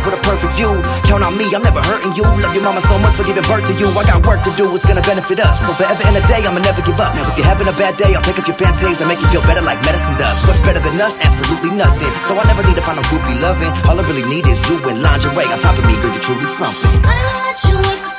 with a perfect view. Count on me, I'm never hurting you. Love your mama so much for giving birth to you. I got work to do, it's gonna benefit us. So forever in a day, I'ma never give up. Now if you're having a bad day, I'll pick up your Pantays and make you feel better like medicine does. What's better than us? Absolutely nothing. So I never need to find a groupie loving. All I really need is you in lingerie. On top of me, girl, you're truly something. I know what you want.